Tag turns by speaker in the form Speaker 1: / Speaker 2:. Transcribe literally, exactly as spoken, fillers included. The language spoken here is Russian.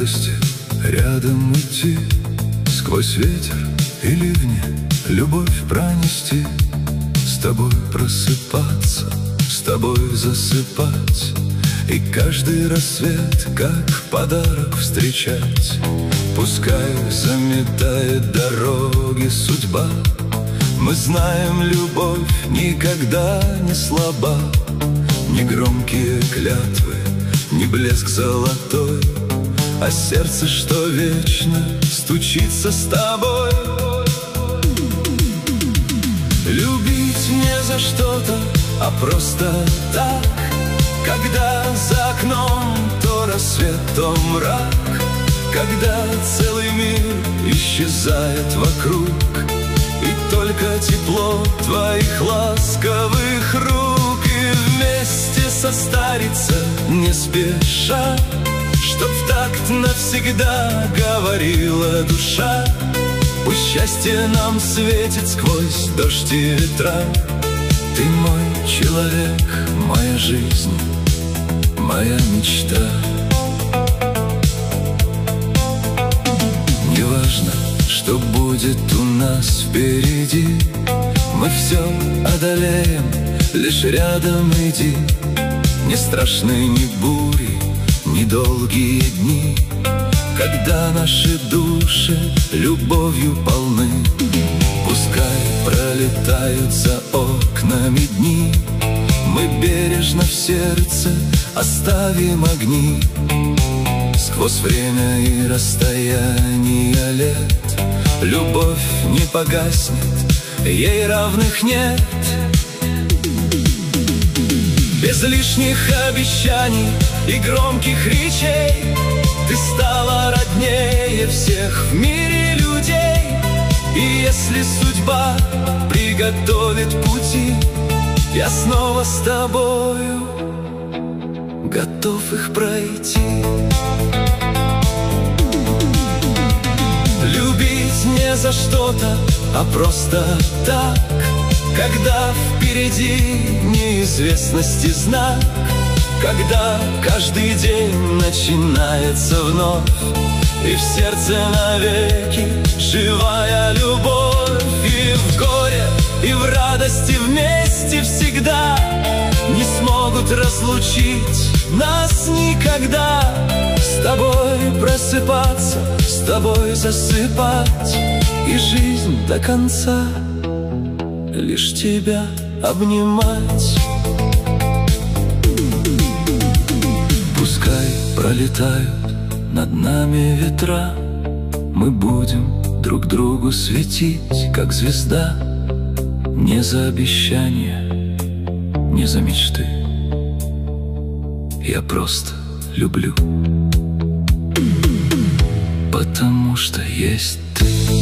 Speaker 1: радости рядом идти, сквозь ветер и ливни любовь пронести, с тобой просыпаться, с тобой засыпать, и каждый рассвет как подарок встречать. Пускай заметает дороги судьба, мы знаем, любовь никогда не слаба. Ни громкие клятвы, ни блеск золотой, а сердце, что вечно стучится с тобой. Любить не за что-то, а просто так, когда за окном то рассвет, то мрак, когда целый мир исчезает вокруг, и только тепло твоих ласковых рук. И вместе состариться не спеша, чтоб в такт навсегда говорила душа. Пусть счастье нам светит сквозь дождь и ветра. Ты мой человек, моя жизнь, моя мечта. Неважно, что будет у нас впереди, мы все одолеем, лишь рядом иди. Не страшны ни бури, ни долгие дни, когда наши души любовью полны. Пускай пролетают за окнами дни, мы бережно в сердце оставим огни. Сквозь время и расстояние лет любовь не погаснет, ей равных нет. Без лишних обещаний и громких речей ты стала роднее всех в мире людей. И если судьба приготовит пути, я снова с тобою готов их пройти. Любить не за что-то, а просто так, когда впереди неизвестности знак, когда каждый день начинается вновь, и в сердце навеки живая любовь. И в горе, и в радости вместе всегда не смогут разлучить нас никогда. С тобой просыпаться, с тобой засыпать, и жизнь до конца лишь тебя обнимать. Пускай пролетают над нами ветра, мы будем друг другу светить, как звезда. Не за обещания, не за мечты, я просто люблю, потому что есть ты.